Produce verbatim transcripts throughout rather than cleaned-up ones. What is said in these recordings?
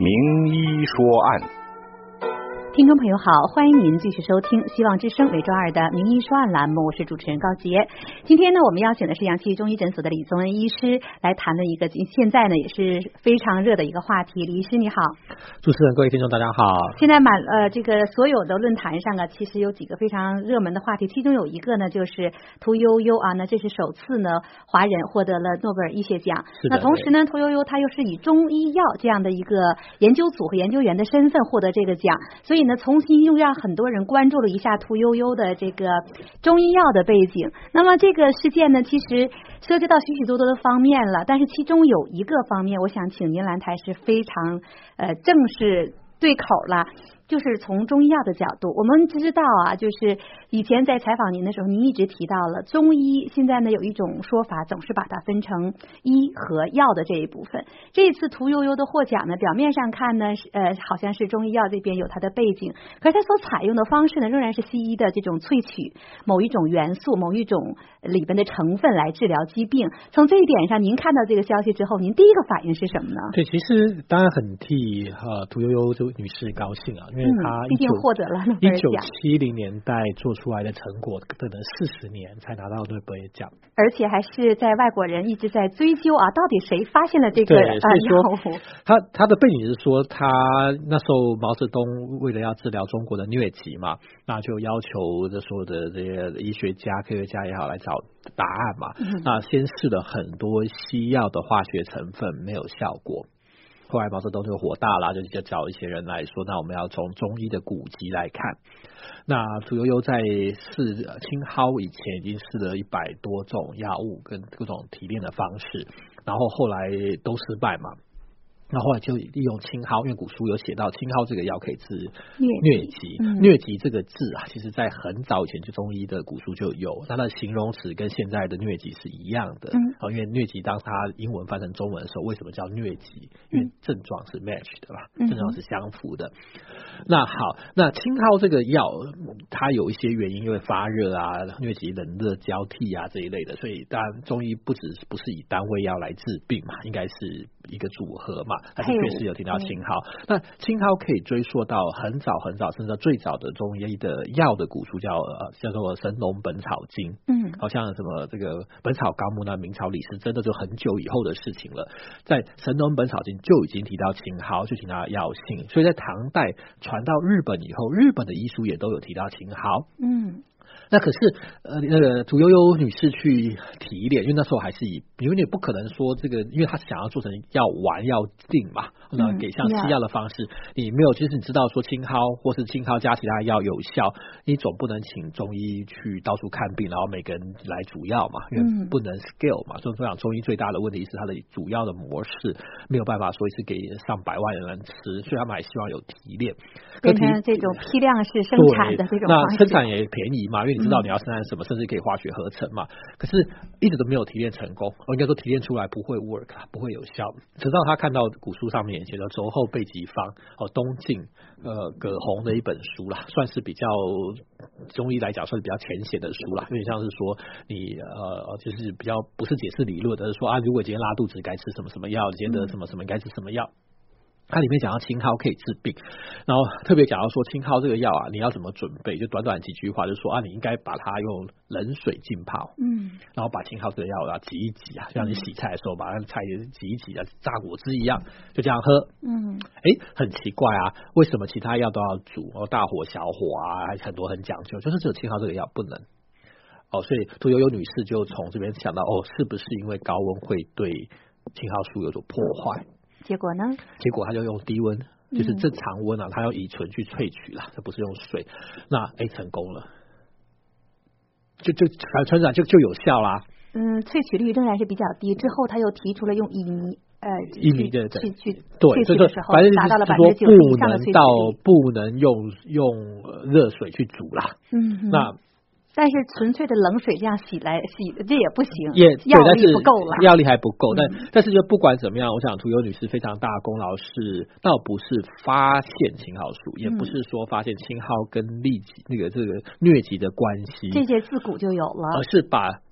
名医说案。 听众朋友好，欢迎您继续收听希望之声每周二的名医说案栏目，我是主持人高杰。今天呢，我们邀请的是阳气中医诊所的李宗恩医师来谈的一个现在呢也是非常热的一个话题。李医师你好。 主持人，各位听众大家好。 现在满呃这个所有的论坛上啊，其实有几个非常热门的话题，其中有一个呢就是屠呦呦啊，那这是首次呢华人获得了诺贝尔医学奖。那同时呢，屠呦呦她又是以中医药这样的一个研究组和研究员的身份获得这个奖，所以呢重新又让很多人关注了一下屠呦呦的这个中医药的背景。那么这个事件呢，其实涉及到许许多多的方面了，但是其中有一个方面，我想请您来谈是非常呃正式对口了，就是从中医药的角度。我们知道啊，就是以前在采访您的时候，您一直提到了中医现在呢有一种说法，总是把它分成医和药的这一部分。这一次屠呦呦的获奖呢，表面上看呢呃好像是中医药这边有它的背景，可是它所采用的方式呢仍然是西医的这种萃取某一种元素某一种里边的成分来治疗疾病。从这一点上，您看到这个消息之后，您第一个反应是什么呢？ 对，其实当然很替呃屠呦呦这位女士高兴啊，因为她毕竟获得了诺贝尔奖，一九七零年代做出来的成果，等了四十年才拿到诺贝尔奖， 而且还是在外国人一直在追究啊，到底谁发现了这个对，所以说药物？ 他他的背景是说，他那时候毛泽东为了要治疗中国的疟疾嘛，那就要求这所有的这些医学家、科学家也好来找答案嘛。嗯、那先试了很多西药的化学成分，没有效果。后来毛泽东就火大了，就就找一些人来说，那我们要从中医的古籍来看。那屠呦呦在试青蒿以前已经试了一百多种药物跟各种提炼的方式，然后后来都失败嘛。那后来就利用青蒿，因为古书有写到青蒿这个药可以治疟疾。疟疾这个字啊，其实在很早以前就中医的古书就有，它的形容词跟现在的疟疾是一样的。嗯、因为疟疾当它英文翻成中文的时候，为什么叫疟疾？因为症状是 match 的嘛，嗯、症状是相符的。那好，那青蒿这个药，它有一些原因，因为发热啊、疟疾冷热交替啊这一类的，所以当然中医不只是不是以单味药来治病嘛，应该是一个组合嘛。还是确实有提到青蒿，那青蒿可以追溯到很早很早，甚至到最早的中医的药的古书叫呃叫做《神农本草经》，嗯，好像什么这个《本草纲目》那明朝李时珍的就很久以后的事情了，在《神农本草经》就已经提到青蒿，就提到药性，所以在唐代传到日本以后，日本的医书也都有提到青蒿，嗯。那可是呃那个屠呦呦女士去提炼，因为那时候还是以，因为你不可能说这个，因为她想要做成药丸药锭嘛，那给像西药的方式，嗯、你没有，其实你知道说青蒿或是青蒿加其他药有效，你总不能请中医去到处看病，然后每个人来煮药嘛，因为不能 scale 嘛。所以讲中医最大的问题是它的主要的模式没有办法说是给上百万人吃，所以他们还希望有提炼， 变成这种批量式生产的这种方式， 那生产也便宜嘛，因为你知道你要生产什么，甚至可以化学合成嘛。可是一直都没有提炼成功，我应该说提炼出来不会 work， 不会有效。直到他看到古书上面写的《轴后备急方》哦，东晋呃葛洪的一本书啦，算是比较中医来讲算是比较浅显的书啦，有点像是说你呃就是比较不是解释理论的，是说啊，如果今天拉肚子该吃什么什么药，今天得什么什么该吃什么药。它里面讲到青蒿可以治病，然后特别讲到说青蒿这个药啊，你要怎么准备？就短短几句话，就说啊，你应该把它用冷水浸泡，嗯，然后把青蒿这个药啊挤一挤啊，像你洗菜的时候把那个菜挤一挤啊，榨果汁一样，就这样喝，嗯，哎，很奇怪啊，为什么其他药都要煮，哦，大火小火啊，还很多很讲究，就是只有青蒿这个药不能。哦，所以屠呦呦女士就从这边想到，哦，是不是因为高温会对青蒿素有所破坏？ 结果呢？结果他就用低温，就是正常温啊，他用乙醇去萃取啦，这不是用水。那哎，成功了，就就传染就就有效啦。 嗯，萃取率仍然是比较低。之后他又提出了用乙醚，呃， 乙醚对对去去对， 萃取的时候达到了百分之九十以上的萃取率。 到不能用用热水去煮啦。嗯，那。 但是纯粹的冷水这样洗来洗，这也不行， 也药力不够了， 药力还不够。但、嗯、但是就不管怎么样，我想屠呦女士非常大的功劳是，倒不是发现青蒿素，也不是说发现青蒿跟痢疾那个这个疟疾的关系， 这些自古就有了， 而是把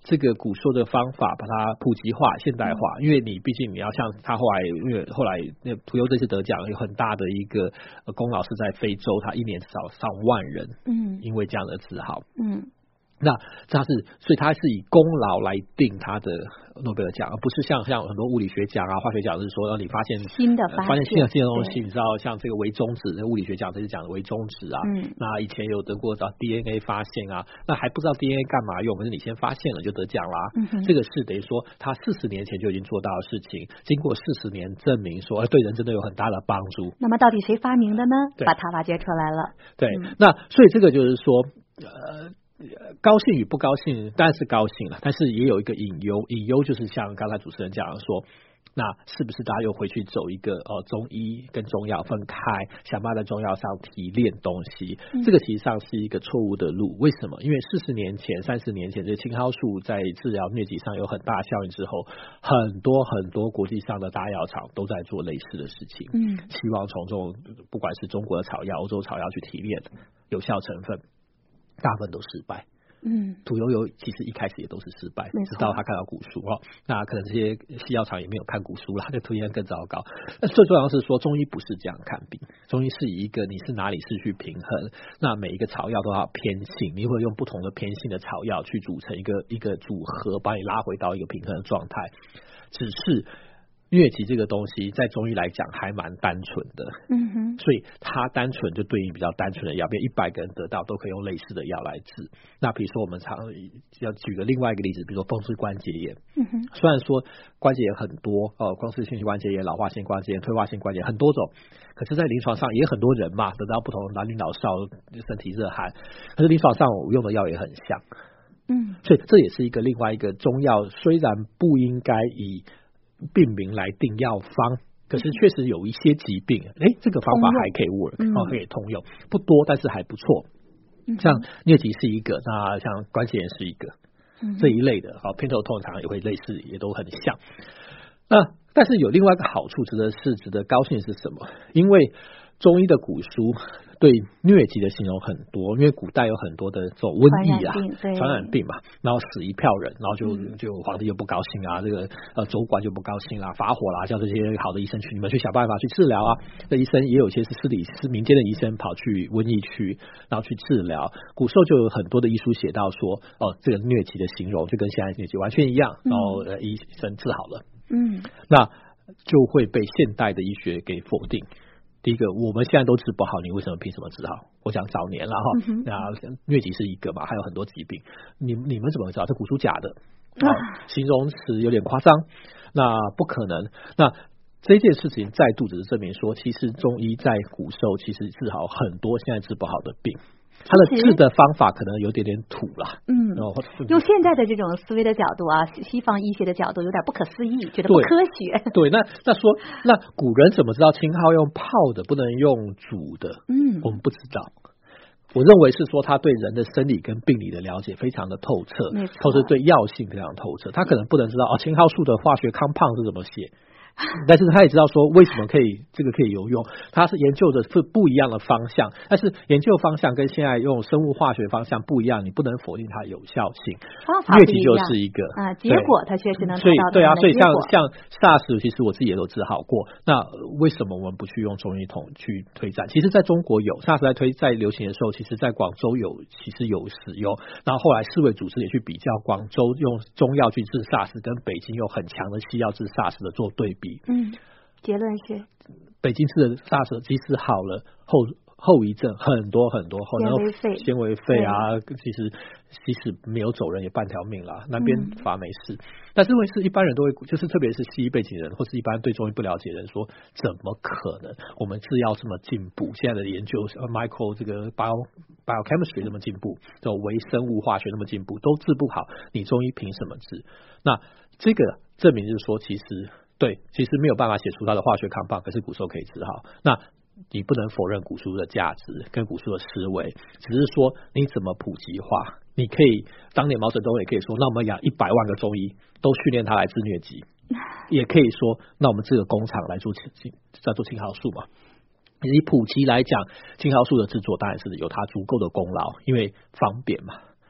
这个古说的方法把它普及化、现代化，因为你毕竟你要像他后来，因为后来那屠呦这次得奖有很大的一个功劳是在非洲，他一年至少上万人，嗯，因为这样的自豪，嗯。那他是，所以他是以功劳来定他的诺贝尔奖，而不是像像很多物理学奖啊、化学奖是说，让你发现新的发现、 呃、发现新的新的东西。你知道，像这个微中子，那物理学奖这是讲的微中子啊。嗯。那以前有得过找 D N A 发现啊，那还不知道 D N A 干嘛用，可是你先发现了就得奖啦。嗯。这个是等于说他四十年前就已经做到的事情，经过四十年证明说，对人真的有很大的帮助。 那么到底谁发明的呢？把它挖掘出来了。 对，嗯、那所以这个就是说，呃。高兴与不高兴当然是高兴了，但是也有一个隐忧，隐忧就是像刚才主持人讲的说，那是不是大家又回去走一个呃中医跟中药分开，想办法在中药上提炼东西、嗯、这个其实上是一个错误的路。为什么？因为四十年前三十年前这青蒿素在治疗疟疾上有很大效应之后，很多很多国际上的大药厂都在做类似的事情，嗯，希望从这种不管是中国的草药、欧洲草药去提炼有效成分，大部分都失败。嗯，屠呦呦其实一开始也都是失败，直到他看到古书哦，那可能这些西药厂也没有看古书啦，就推荐更糟糕。那最重要的是说，中医不是这样看病，中医是以一个你是哪里是去平衡，那每一个草药都要偏性，你会用不同的偏性的草药去组成一个一个组合，把你拉回到一个平衡的状态。只是疟疾这个东西在中医来讲还蛮单纯的，嗯哼，所以它单纯就对应比较单纯的药，比如一百个人得到都可以用类似的药来治。那比如说我们常要举个另外一个例子，比如说风湿关节炎，嗯哼，虽然说关节炎很多哦，风湿性关节炎、老化性关节炎、退化性关节炎很多种，可是在临床上也很多人嘛，得到不同的男女老少身体热汗，可是临床上我用的药也很像，嗯，所以这也是一个另外一个中药，虽然不应该以病名来定药方，可是确实有一些疾病，哎，这个方法还可以 work，、嗯哦、可以通用，不多，但是还不错。嗯、像疟疾是一个，那像关节炎是一个，嗯、这一类的，好、哦，偏头痛常也会类似，也都很像。那但是有另外一个好处，值得是值得高兴是什么？因为中医的古书对疟疾的形容很多，因为古代有很多的这种瘟疫啊、传染病嘛，然后死一票人，然后就就皇帝就不高兴啊，这个呃州官就不高兴啦，发火啦，叫这些好的医生去，你们去想办法去治疗啊。这医生也有些是私底是民间的医生跑去瘟疫区，然后去治疗。古时候就有很多的医书写到说，哦，这个疟疾的形容就跟现在疟疾完全一样，然后、呃、医生治好了，嗯，那就会被现代的医学给否定。第一个，我们现在都治不好，你为什么凭什么治好？我讲早年了哈，嗯、那疟疾是一个嘛，还有很多疾病，你你们怎么知道？这古书假的，啊、形容词有点夸张，那不可能。那这件事情再度只是证明说，其实中医在古时候其实治好很多现在治不好的病。他的治的方法可能有点点土啦，嗯， 用现在的这种思维的角度啊，西方医学的角度有点不可思议，觉得不科学。 对，对那那说那古人怎么知道青蒿用泡的不能用煮的？嗯，我们不知道。我认为是说他对人的生理跟病理的了解非常的透彻，或者对药性非常透彻。他可能不能知道哦，青蒿素的化学康胖是怎么写。但是他也知道说为什么可以这个可以有用，他是研究的是不一样的方向，但是研究方向跟现在用生物化学方向不一样，你不能否定它有效性。 方法不一样， 疟疾就是一个啊，结果它确实能达到。 所以对啊，所以像像 SARS 其实我自己也都治好过，那为什么我们不去用中医统去推展？其实在中国有 SARS 在推在流行的时候，其实在广州有其实有使用，然后后来世卫组织也去比较广州用中药去治 SARS 跟北京用很强的西药治 SARS 的做对比。 嗯，结论是北京市的 SARS 即使好了，后后遗症很多很多， 纤维肺纤维肺啊，其实即使没有走人也半条命啦，南边法没事、嗯、但是因为是一般人都会，就是特别是西医背景人或是一般对中医不了解的人说，怎么可能我们制药这么进步，现在的研究 micro 这个 bio biochemistry 这么进步，这种微生物化学那么进步都治不好，你中医凭什么治？那这个证明就是说其实对，其实没有办法写出它的化学康胖，可是古时候可以治好。那你不能否认古书的价值跟古书的思维，只是说你怎么普及化。你可以当年毛泽东也可以说，那我们养一百万个中医都训练他来治疟疾，也可以说那我们这个工厂来做在做青蒿素嘛。以普及来讲，青蒿素的制作当然是有它足够的功劳，因为方便嘛。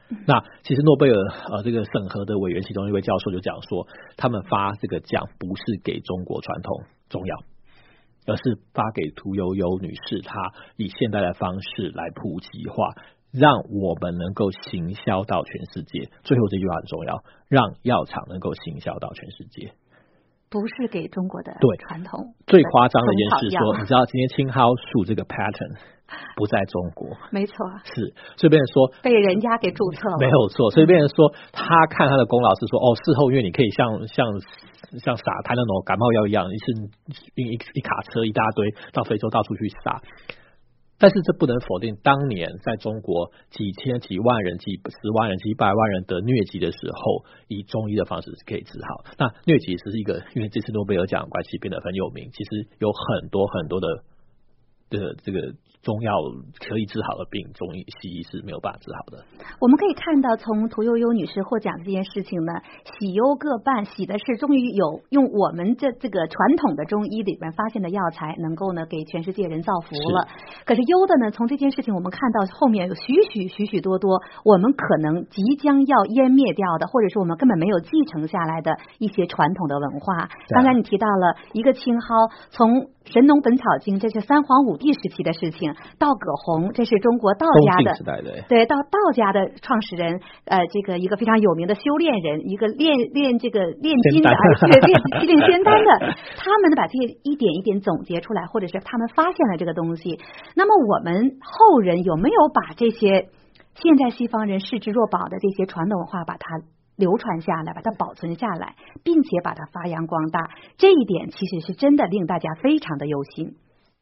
那其实诺贝尔呃这个审核的委员其中一位教授就讲说，他们发这个奖不是给中国传统中药，而是发给屠呦呦女士，她以现代的方式来普及化，让我们能够行销到全世界。最后这句话很重要，让药厂能够行销到全世界。 不是给中国的传统。 最夸张的一件事说，你知道今天青蒿素这个 patent 不在中国， 没错， 是，所以别人说被人家给注册了， 没有错。所以别人说他看他的功劳是说，哦，事后因为你可以像像像撒他那种感冒药一样，一次运一一卡车一大堆到非洲到处去撒。但是这不能否定，当年在中国几千、几万人、几十万人、几百万人得疟疾的时候，以中医的方式是可以治好。那疟疾是一个，因为这次诺贝尔奖关系变得很有名，其实有很多很多的的这个中药可以治好的病，中医西医是没有办法治好的。 我们可以看到，从屠呦呦女士获奖这件事情呢，喜忧各半。喜的是终于有用我们这这个传统的中医里面发现的药材，能够呢给全世界人造福了。可是忧的呢，从这件事情我们看到后面有许许许许多多我们可能即将要湮灭掉的，或者是我们根本没有继承下来的一些传统的文化。刚才你提到了一个青蒿，从神农本草经这是三皇五帝时期的事情，到葛洪这是中国道家的时代的对，到道家的创始人，呃，这个一个非常有名的修炼人，一个练练这个炼金的，对，练七令仙丹的，他们把这些一点一点总结出来，或者是他们发现了这个东西。那么我们后人有没有把这些现在西方人视之若宝的这些传统文化把它流传下来，把它保存下来，并且把它发扬光大？这一点其实是真的令大家非常的忧心。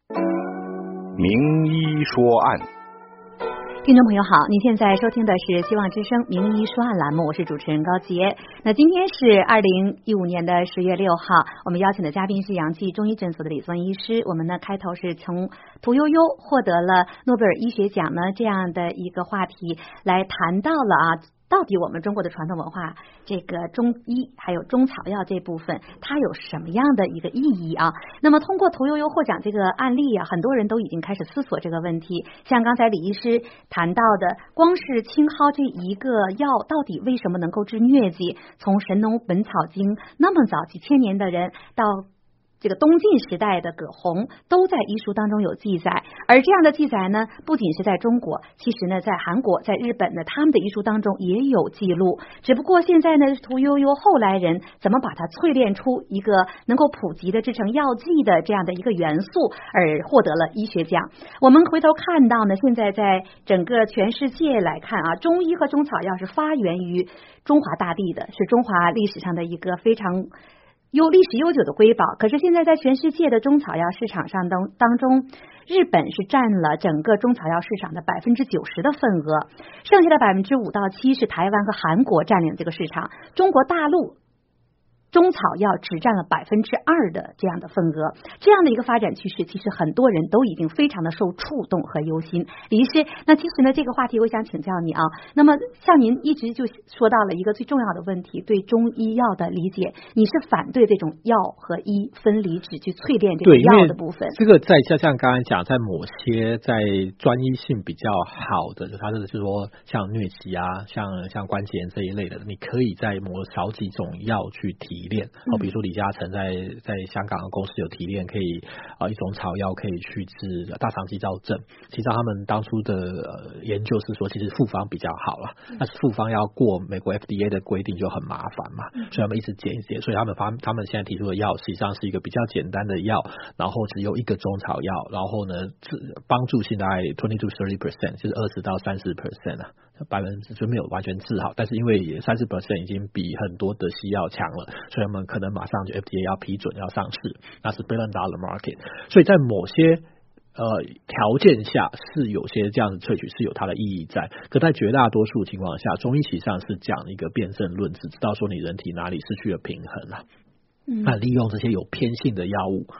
名医说案， 听众朋友好，您现在收听的是希望之声名医说案栏目，我是主持人高杰。那今天是二零一五年的十月六号，我们邀请的嘉宾是阳济中医诊所的李尊医师。我们呢开头是从屠呦呦获得了诺贝尔医学奖呢这样的一个话题来谈到了啊。到底我们中国的传统文化，这个中医还有中草药这部分，它有什么样的一个意义啊？那么通过屠呦呦获奖这个案例啊，很多人都已经开始思索这个问题。像刚才李医师谈到的，光是青蒿这一个药，到底为什么能够治疟疾？从《神农本草经》那么早几千年的人到这个东晋时代的葛洪都在医书当中有记载，而这样的记载呢，不仅是在中国，其实呢，在韩国、在日本呢，他们的医书当中也有记录。只不过现在呢，屠呦呦后来人怎么把它淬炼出一个能够普及的制成药剂的这样的一个元素，而获得了医学奖。我们回头看到呢，现在在整个全世界来看啊，中医和中草药是发源于中华大地的，是中华历史上的一个非常有历史悠久的瑰宝。可是现在在全世界的中草药市场上当当中，日本是占了整个中草药市场的百分之九十的份额，剩下的百分之五到七是台湾和韩国占领这个市场，中国大陆中草药只占了百分之二的这样的份额。这样的一个发展趋势，其实很多人都已经非常的受触动和忧心。李医师，那其实呢这个话题我想请教你啊，那么像您一直就说到了一个最重要的问题，对中医药的理解，你是反对这种药和医分离，只去淬炼这个药的部分。 这个在像像刚才讲，在某些在专一性比较好的，就它是说像疟疾啊，像像关节炎这一类的，你可以在某少几种药去提炼。哦，比如说李嘉诚在在香港的公司有提炼，可以啊、呃、一种草药可以去治大肠肌躁症。其实他们当初的、呃、研究是说，其实复方比较好了，但是复方要过美国 F D A 的规定就很麻烦嘛，所以他们一直减一减，所以他们发他们现在提出的药实际上是一个比较简单的药，然后只有一个中草药，然后呢帮助性大概 twenty to thirty percent， 就是二十到三十 percent 啊。百分之就没有完全治好，但是因为三十 percent 已经比很多的西药强了，所以他们可能马上就 F D A 要批准要上市，那是 billion dollar market。所以在某些呃条件下是有些这样的萃取是有它的意义在，可在绝大多数情况下，中医其实上是讲一个辩证论，只知道说你人体哪里失去了平衡啊，嗯、那利用这些有偏性的药物。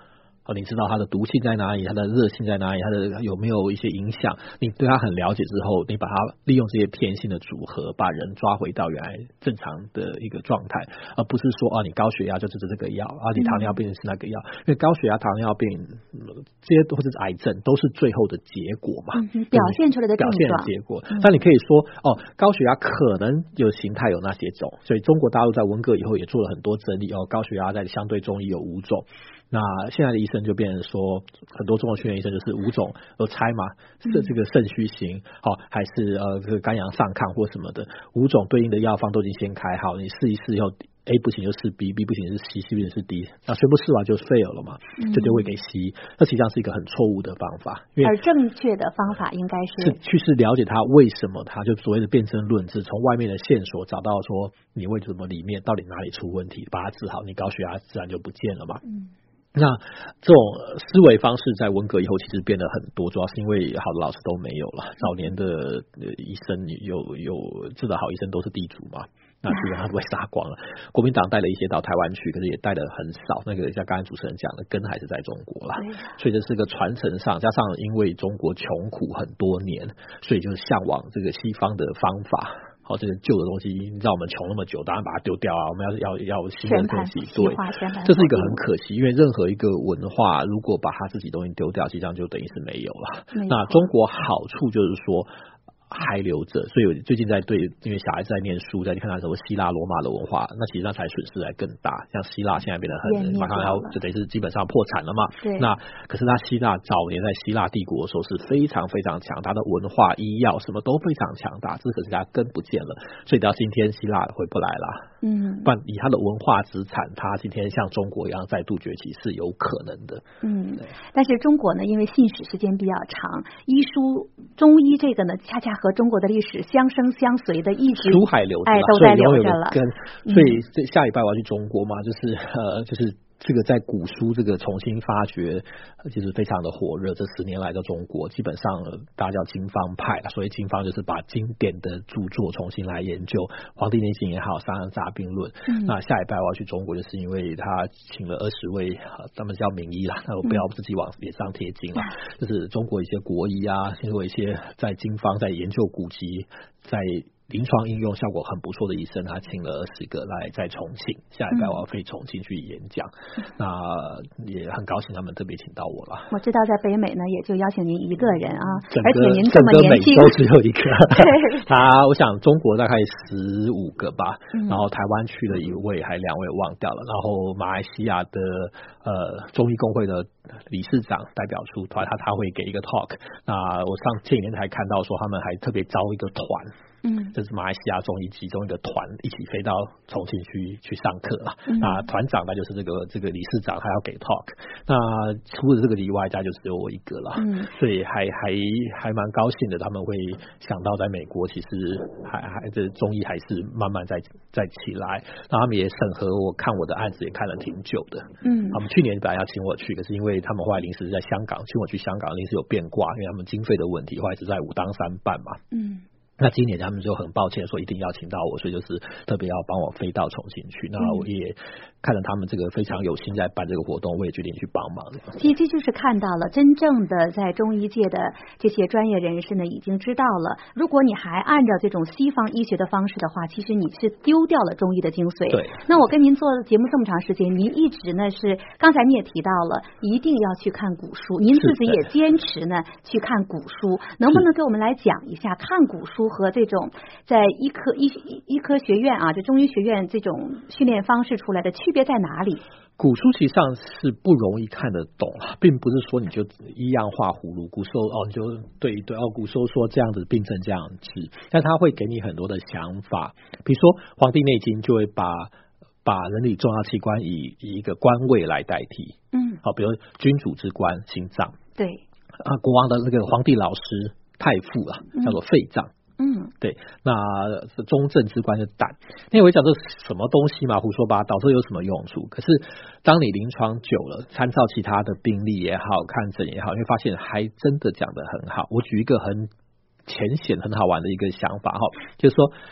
哦，你知道它的毒性在哪里，它的热性在哪里，它的有没有一些影响，你对它很了解之后，你把它利用这些偏性的组合，把人抓回到原来正常的一个状态，而不是说啊，你高血压就吃这个药，啊，你糖尿病是那个药，因为高血压、糖尿病、嗯、这些或者是癌症都是最后的结果嘛， 嗯、表现出来的症状， 表现的结果。那、嗯、你可以说哦，高血压可能有形态有那些种，所以中国大陆在文革以后也做了很多整理哦，高血压在相对中医有五种。那现在的医生就变成说，很多中国训练医生就是五种都猜嘛，是这个肾虚型，好、哦、还是呃这个肝阳上亢或什么的，五种对应的药方都已经先开好，你试一试以后 A 不行就试 B，B 不行是 C，C 不行是 D， 那全部试完就 fail 了嘛，这就会给 C， 这实际上是一个很错误的方法，因为而正确的方法应该是是去是了解它为什么它就所谓的辩证论治，从外面的线索找到说你为什么里面到底哪里出问题，把它治好，你高血压自然就不见了嘛。嗯，那这种思维方式在文革以后其实变得很多，主要是因为好的老师都没有了，早年的医生有有治得好医生都是地主嘛，那基本上都被杀光了。国民党带了一些到台湾去，可是也带的很少，那个像刚才主持人讲的根还是在中国啦，所以这是个传承上，加上因为中国穷苦很多年，所以就向往这个西方的方法。好，这个旧的东西，你知道我们穷那么久，当然把它丢掉啊！我们要要要新的东西，对，这是一个很可惜，因为任何一个文化，如果把它自己东西丢掉，实际上就等于是没有了。那中国好处就是说还留着，所以我最近在对，因为小孩子在念书，在看到什么希腊罗马的文化，那其实那才损失还更大。像希腊现在变得很马上要就等于是基本上破产了嘛。那可是他希腊早年在希腊帝国的时候是非常非常强大的，文化、医药什么都非常强大，这可是他根不见了，所以到今天希腊回不来了。嗯，不然以他的文化资产，他今天像中国一样再度崛起是有可能的。 嗯，但是中国呢，因为信史时间比较长，医书中医这个呢，恰恰和中国的历史相生相随的，一直书海流着， 哎，都在留着了。 所以这下礼拜我要去中国嘛，就是呃，就是。这个在古书这个重新发掘就是非常的火热，这十年来的中国基本上大家叫经方派，所以经方就是把经典的著作重新来研究，黄帝内经也好，伤寒杂病论、嗯、那下礼拜我要去中国，就是因为他请了二十位他们叫名医啦，那我不要自己往脸上贴金啦、嗯、就是中国一些国医啊，因为一些在经方在研究古籍，在临床应用效果很不错的医生，他请了二十个来在重庆，下礼拜我要飞重庆去演讲、嗯、那也很高兴他们特别请到我了。 我知道在北美呢也就邀请您一个人啊， 而且您这么年轻， 整个美洲只有一个他我想中国大概十五个吧、嗯、然后台湾去了一位还两位忘掉了，然后马来西亚的呃中医工会的理事长代表出团，他他会给一个 talk， 那我上前几天才看到说他们还特别招一个团，嗯，这是马来西亚中医其中一个团一起飞到重庆去去上课了、嗯、那团长那就是这个这个理事长，他要给 talk， 那除了这个以外家就只有我一个了、嗯、所以还还还蛮高兴的，他们会想到在美国其实还还这中医还是慢慢在在起来，那他们也审核我看我的案子也看了挺久的，嗯，他们去年本来要请我去，可是因为他们后来临时在香港请我去香港，临时有变卦，因为他们经费的问题，后来是在武当山办嘛，嗯，那今年他们就很抱歉说一定要请到我，所以就是特别要帮我飞到重庆去，那我也看着他们这个非常有心在办这个活动，我也决定去帮忙。 其实就是看到了真正的在中医界的这些专业人士呢已经知道了，如果你还按照这种西方医学的方式的话，其实你是丢掉了中医的精髓。 对， 那我跟您做节目这么长时间，您一直呢是刚才你也提到了一定要去看古书，您自己也坚持呢去看古书，能不能给我们来讲一下看古书和这种在医科医医科学院啊，就中医学院这种训练方式出来的区别在哪里？ 古书实际上是不容易看得懂，并不是说你就一样画葫芦，古时候哦你就对对哦，古时候说这样子病症这样治，但他会给你很多的想法，比如说《黄帝内经》就会把把人体重要器官以以一个官位来代替，嗯，好，比如君主之官心脏， 对啊，国王的那个皇帝老师太傅啊，叫做肺脏。嗯，对，那中正之官是胆，那我讲这什么东西嘛，胡说八道，这有什么用处？可是当你临床久了，参照其他的病例也好，看诊也好，你会发现还真的讲得很好。我举一个很浅显、很好玩的一个想法哈，就是说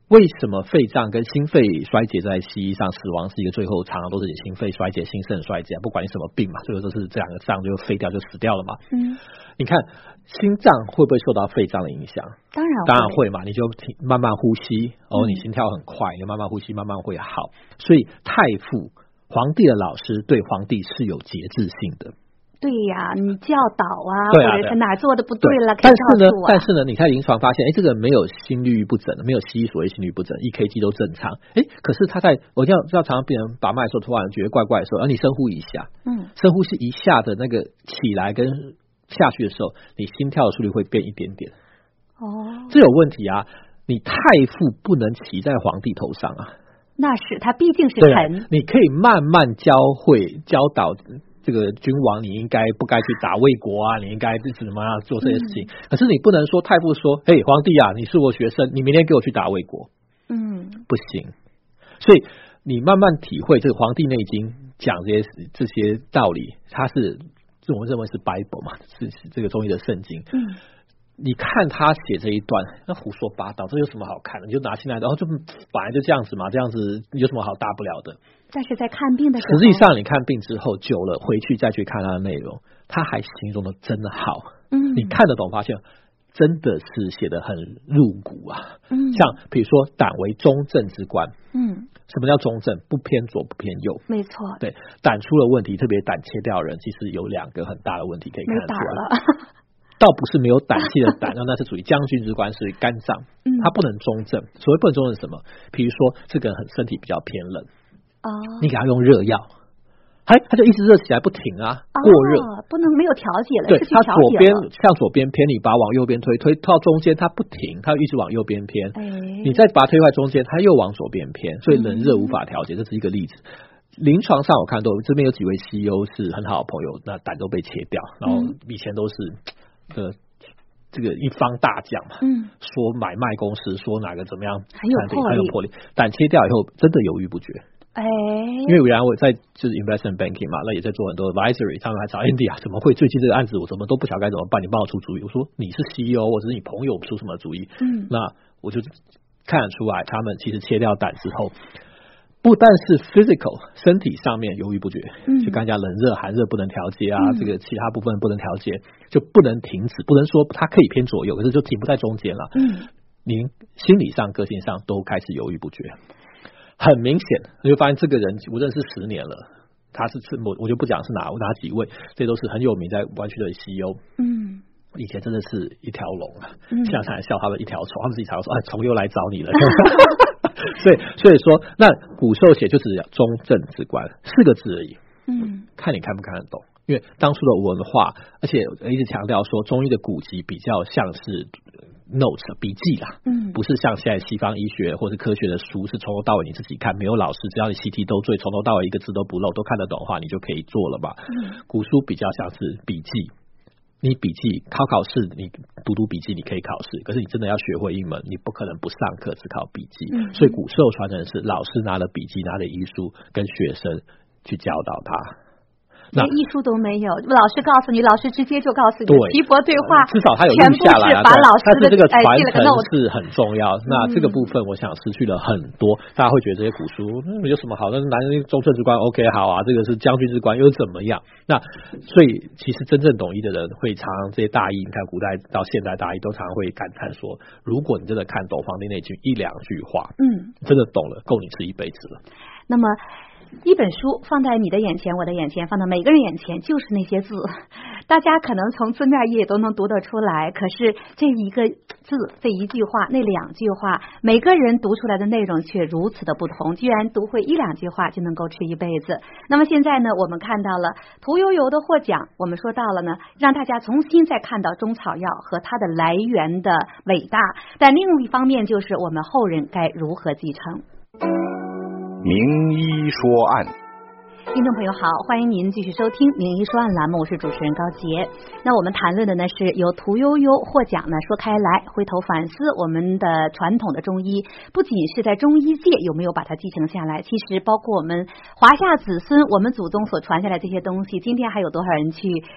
为什么肺脏跟心肺衰竭在西医上死亡是一个最后常常都是心肺衰竭、心肾衰竭，不管你什么病嘛，最后都是这两个脏就废掉就死掉了嘛。嗯，你看心脏会不会受到肺脏的影响？ 当然当然会嘛，你就慢慢呼吸，哦，你心跳很快，你慢慢呼吸，慢慢会好。所以太傅皇帝的老师对皇帝是有节制性的。 对呀、啊，你教导啊， 对啊， 或者是哪做的不对了， 对但是呢， 啊、 但是呢，你在临床发现，哎，这个人没有心律不整，没有西医所谓心律不整 ，E K G 都正常，哎，可是他在我要要常常病人把脉的时候，突然觉得怪怪的时候，而、啊、你深呼一下，嗯，深呼吸一下的那个起来跟下去的时候，你心跳的速率会变一点点，哦，这有问题啊！你太傅不能骑在皇帝头上啊， 那是他毕竟是臣， 你可以慢慢教会教导。这个君王，你应该不该去打魏国啊，你应该怎么样做这些事情？嗯、可是你不能说太傅说，嘿，皇帝啊，你是我学生，你明天给我去打魏国，嗯，不行。所以你慢慢体会这个《黄帝内经》讲这些这些道理，它是我们认为是 Bible 嘛，是这个中医的圣经。嗯。你看他写这一段，那胡说八道，这有什么好看的？你就拿进来，然后就本来就这样子嘛，这样子有什么好大不了的？ 但是在看病的时候， 实际上你看病之后久了，回去再去看他的内容，他还形容的真的好，嗯，你看得懂，发现真的是写得很入骨啊，嗯，像比如说胆为中正之官，嗯，什么叫中正？不偏左不偏右， 没错， 对，胆出了问题，特别胆切掉人，其实有两个很大的问题可以看得出来。倒不是没有胆气的胆，那是属于将军之官，是肝脏，嗯，它不能中正。所谓不能中正是什么？比如说这个人很身体比较偏冷，哦，你给他用热药，哎，他就一直热起来不停啊，过热， 哦，不能没有调节了， 对，他左边向左边偏，你把他往右边推，推到中间他不停，他一直往右边偏，哎，你再把他推回中间，他又往左边偏，所以冷热无法调节，嗯，这是一个例子。临床上我看到这边有几位 C E O 是很好的朋友，那胆都被切掉，然后以前都是。的这个一方大将嘛，嗯，说买卖公司，说哪个怎么样， 很有魄力， 很有魄力。胆切掉以后，真的犹豫不决。哎，因为原来我在就是 investment banking 嘛，那也在做很多 advisory， 他们还找 Andy 啊，怎么会最近这个案子我怎么都不晓得该怎么办？你帮我出主意。我说你是 C E O， 或者是你朋友出什么主意？嗯，那我就看得出来，他们其实切掉胆之后。不但是 physical 身体上面犹豫不决，嗯，就刚才讲冷热寒热不能调节啊，嗯，这个其他部分不能调节，就不能停止，不能说它可以偏左右，可是就停不在中间了。嗯，您心理上、个性上都开始犹豫不决，很明显，你就发现这个人我认识十年了，他是我我就不讲是哪哪几位，这都是很有名在湾区的 C E O。嗯。以前真的是一条龙啊，嗯，现在才笑他们一条虫，他们自己才说，哎，虫又来找你了。所以，所以说，那古时候写就只有中正之官四个字而已。嗯，看你看不看得懂，因为当初的文化，而且一直强调说，中医的古籍比较像是 notes 笔记啦，嗯，不是像现在西方医学或是科学的书，是从头到尾你自己看，没有老师，只要你习题都对，从头到尾一个字都不漏，都看得懂的话，你就可以做了吧。嗯，古书比较像是笔记。你笔记考考试，你读读笔记你可以考试，可是你真的要学会一门，你不可能不上课只靠笔记。嗯，所以古时候传承是老师拿了笔记，拿了医书，跟学生去教导他。 连艺术都没有，老师告诉你，老师直接就告诉你，齐伯对话， 至少他有录下来啊。但是这个传承是很重要。那这个部分，我想失去了很多，大家会觉得这些古书嗯有什么好？那男人中正之官 OK 好啊，这个是将军之官又怎么样？那所以其实真正懂医的人会常常这些大医，你看古代到现代大医都常常会感叹说，如果你真的看懂《黄帝内经》一两句话，嗯，真的懂了，够你吃一辈子了。 那么。一本书放在你的眼前，我的眼前，放到每个人眼前，就是那些字，大家可能从字面意都能读得出来，可是这一个字，这一句话，那两句话，每个人读出来的内容却如此的不同，居然读会一两句话就能够吃一辈子。那么现在呢，我们看到了屠呦呦的获奖，我们说到了呢，让大家重新再看到中草药和它的来源的伟大，但另一方面就是我们后人该如何继承。 名医说案， 听众朋友好，欢迎您继续收听名医说案栏目，我是主持人高杰。那我们谈论的呢是由屠呦呦获奖呢，说开来回头反思我们的传统的中医，不仅是在中医界有没有把它继承下来，其实包括我们华夏子孙，我们祖宗所传下来这些东西，今天还有多少人去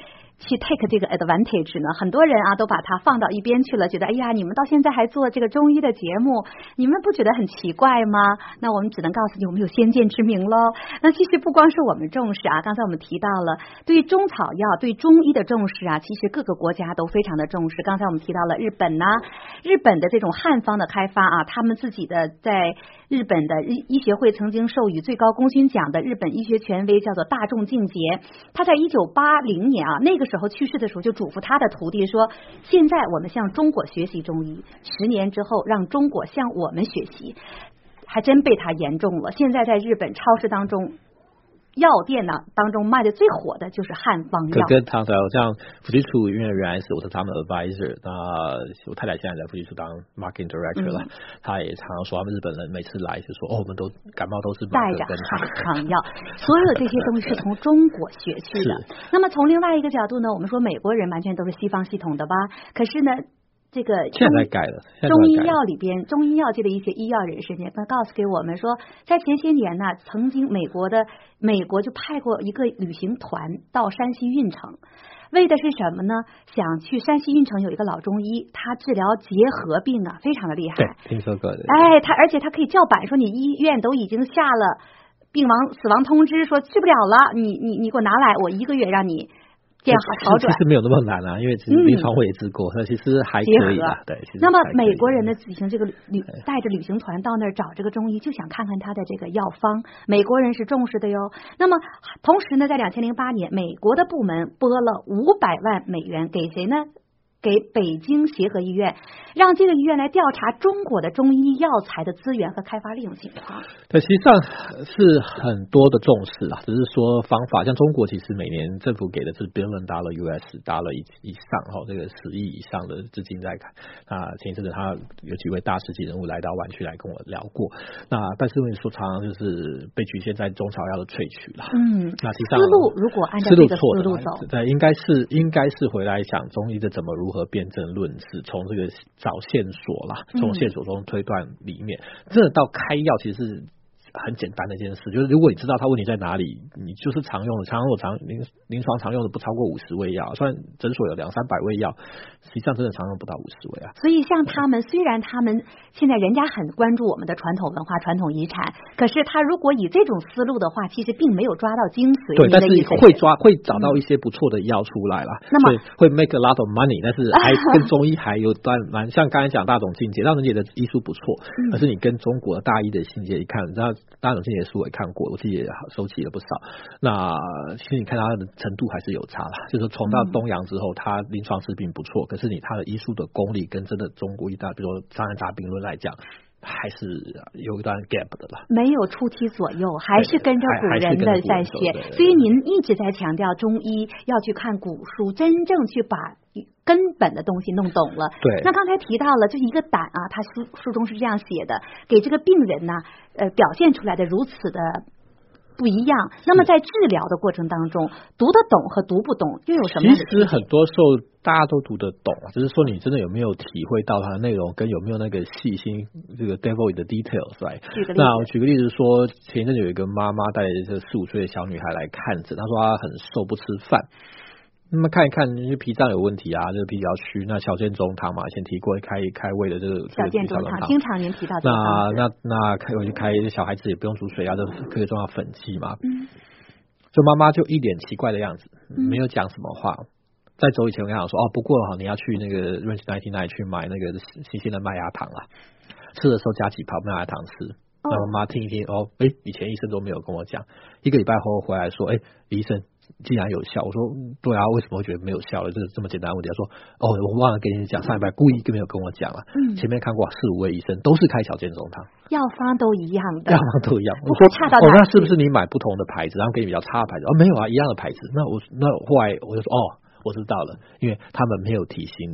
去 take 这个 advantage 呢？很多人啊都把它放到一边去了，觉得哎呀，你们到现在还做这个中医的节目，你们不觉得很奇怪吗？那我们只能告诉你，我们有先见之明喽。那其实不光是我们重视啊，刚才我们提到了对于中草药、对中医的重视啊，其实各个国家都非常的重视。刚才我们提到了日本呐、啊，日本的这种汉方的开发啊，他们自己的在日本的医学会曾经授予最高功勋奖的日本医学权威叫做大众敬节，他在一九八零年啊那个时候去世的时候就嘱咐他的徒弟说，现在我们向中国学习中医，十年之后让中国向我们学习。还真被他言中了，现在在日本超市当中药店呢当中卖的最火的就是汉方药。 跟唐朝像福基处，因为原来是我是他们的 advisor， 那我太太现在在福基处当 marketing director 了，嗯，他也常常说他们日本人每次来就说，哦，我们都感冒都是带着汉方药，所有这些东西是从中国学去的。那么从另外一个角度呢，我们说美国人完全都是西方系统的吧，可是呢这个现在改了， 中医药里边，中医药界的一些医药人士也告诉给我们说，在前些年呢，曾经美国的美国就派过一个旅行团到山西运城，为的是什么呢？想去山西运城有一个老中医，他治疗结核病啊，非常的厉害。 对，听说过的。 哎，他而且他可以叫板说，你医院都已经下了病亡死亡通知，说治不了了，你你你给我拿来，我一个月让你这样好转。 其实没有那么难啊，因为临床我也治过，那、嗯、其实还可以啊。对， 那么美国人呢，举行这个旅带着旅行团到那儿找这个中医，就想看看他的这个药方。美国人是重视的哟。那么同时呢，在两千零八年，美国的部门拨了五百万美元给谁呢？给北京协和医院，让这个医院来调查中国的中医药材的资源和开发利用情况。 对，实际上是很多的重视啦，只是说方法，像中国其实每年政府给的是 billion dollar U S 达了以以上哈，这个十亿以上的资金在看。那前一阵子他有几位大师级人物来到湾区来跟我聊过，那但是问说常常就是被局限在中草药的萃取啦。 嗯， 那实际上思路如果按照这个思路走， 对，应该是应该是回来想中医的怎么如何辩证论治，从这个找线索啦，从线索中推断里面，真的到开药其实是很简单的一件事，就是如果你知道它问题在哪里，你就是常用的，常用的常临临床常用的不超过五十味药，虽然诊所有两三百味药，实际上真的常用不到五十味啊。 所以像他们，虽然他们现在人家很关注我们的传统文化、传统遗产，可是他如果以这种思路的话，其实并没有抓到精髓。 对，但是会抓，会找到一些不错的药出来啦。 那么会 make a lot of money， 但是还跟中医还有段蛮像刚才讲大冢进阶，大冢进阶的医术不错，可是你跟中国的大医的境界一看，你知道大冢进阶的书我也看过，我自己也收集了不少。那其实你看它的程度还是有差啦，就是从到东洋之后，它临床治病不错，可是你它的医术的功力跟真的中国医大，比如说伤寒杂病论来讲，还是有一段 gap 的啦， 没有出题左右，还是跟着古人的在学。所以您一直在强调中医要去看古书，真正去把根本的东西弄懂了。 对， 那刚才提到了，就一个胆啊，他书书中是这样写的，给这个病人呢，呃，表现出来的如此的不一样。那么在治疗的过程当中，读得懂和读不懂又有什么样的区别？ 其实很多时候大家都读得懂，只是说你真的有没有体会到它的内容，跟有没有那个细心这个 devil in the details，right？ 那我举个例子说，前一阵有一个妈妈带着四五岁的小女孩来看诊，她说她很瘦，不吃饭。那么看一看，因为脾脏有问题啊，这个脾比较虚，那小建中汤嘛，以前提过开开胃的这个小建中汤，经常您提到这个。 那那那开我就开小孩子也不用煮水啊，这可以装到粉剂嘛。嗯。就妈妈就一脸奇怪的样子，没有讲什么话。嗯、在走以前我跟她说，哦，不过哈，你要去那个 Range 九十九去买那个新鲜的麦芽糖啦，吃的时候加几泡麦芽糖吃。那妈妈听一听，哦，哎，以前医生都没有跟我讲，一个礼拜后回来说，哎，医生。竟然有效，我说对啊，为什么会觉得没有效了？这个这么简单的问题，他说哦，我忘了跟你讲，上礼拜故意没有跟我讲了。嗯，前面看过四五位医生都是开小建中汤， 药方都一样的， 药方都一样。 我说差到哪？ 哦，那是不是你买不同的牌子，然后给你比较差的牌子？哦，没有啊，一样的牌子。那我那后来我就说哦，我知道了，因为他们没有提醒你。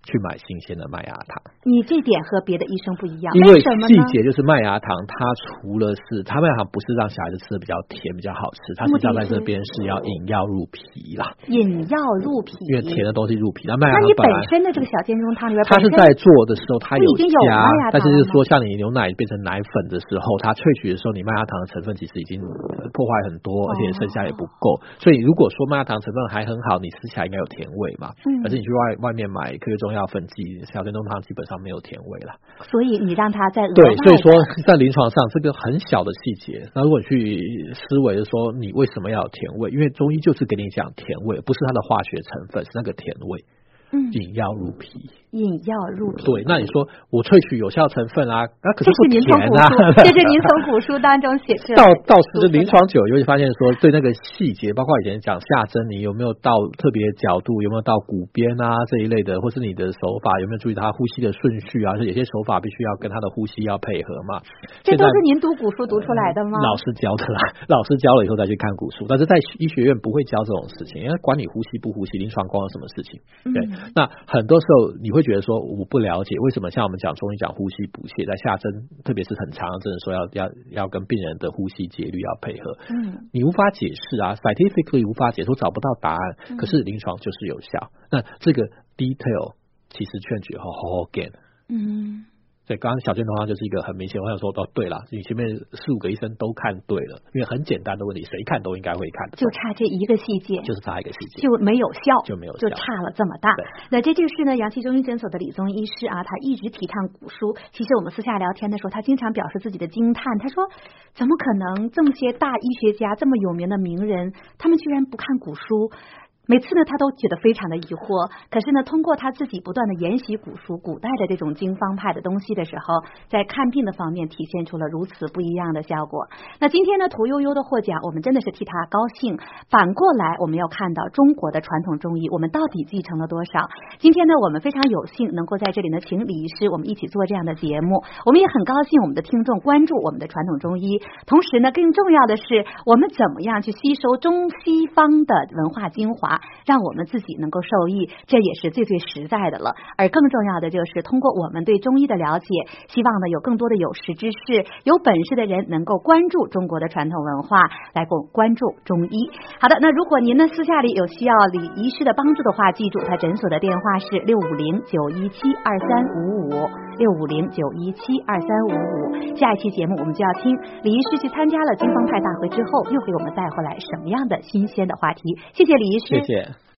去买新鲜的麦芽糖。 你这点和别的医生不一样， 因为细节就是麦芽糖，它除了是它麦芽糖不是让小孩子吃的比较甜比较好吃，它实际上在这边是要引药入脾啦， 引药入脾， 因为甜的东西入脾。那麦芽糖那你本身的这个小健中汤里边， 它是在做的时候它有加，但是就是说像你牛奶变成奶粉的时候，它萃取的时候，你麦芽糖的成分其实已经破坏很多，而且剩下也不够。哦、所以如果说麦芽糖成分还很好，你吃起来应该有甜味嘛。嗯。可是你去外外面买科学中药粉剂小健中汤，基本上没有甜味了。 所以你让它在额外对，所以说在临床上这个很小的细节，那如果你去思维的说你为什么要有甜味，因为中医就是跟你讲甜味，不是它的化学成分，是那个甜味。嗯，引药入脾， 引药入脾。 对，那你说我萃取有效成分啊，那、啊、可是不甜啊。 这是您从古书当中写出来的。 到到时临床久，就会发现说，对那个细节，包括以前讲下针，你有没有到特别角度，有没有到骨边啊这一类的，或是你的手法有没有注意他呼吸的顺序啊？有些手法必须要跟他的呼吸要配合嘛。 这都是您读古书读出来的吗？ 老师教的啦，老师教了以后再去看古书，但是在医学院不会教这种事情，因为管你呼吸不呼吸，临床光有什么事情？对。嗯，那很多时候你会觉得说我不了解为什么像我们讲中医讲呼吸补泻，在下针特别是很长的针的时候要要要跟病人的呼吸节律要配合，嗯，你无法解释啊 scientifically 无法解释，找不到答案，嗯，可是临床就是有效。那这个 detail 其实劝举好好 get， 嗯。对，刚刚小健中汤就是一个很明显，我想说哦，对了，你前面四五个医生都看对了，因为很简单的问题，谁看都应该会看的， 就差这一个细节， 就是差一个细节， 就没有效， 就没有效， 就差了这么大。那这就是呢，阳气中医诊所的李宗医师啊，他一直提倡古书。其实我们私下聊天的时候，他经常表示自己的惊叹，他说：“怎么可能这么些大医学家、这么有名的名人，他们居然不看古书？”每次呢，他都觉得非常的疑惑。可是呢，通过他自己不断的研习古书、古代的这种经方派的东西的时候，在看病的方面体现出了如此不一样的效果。那今天呢，屠呦呦的获奖，我们真的是替他高兴。反过来，我们要看到中国的传统中医，我们到底继承了多少？今天呢，我们非常有幸能够在这里呢，请李医师我们一起做这样的节目。我们也很高兴，我们的听众关注我们的传统中医。同时呢，更重要的是，我们怎么样去吸收中西方的文化精华，让我们自己能够受益，这也是最最实在的了。而更重要的就是通过我们对中医的了解，希望呢有更多的有识之士、有本事的人能够关注中国的传统文化，来共关注中医。好的，那如果您呢私下里有需要李医师的帮助的话，记住他诊所的电话是六五零九一七二三五五六五零九一七二三五五。下一期节目我们就要听李医师去参加了经方派大会之后，又给我们带回来什么样的新鲜的话题。谢谢李医师， 谢谢。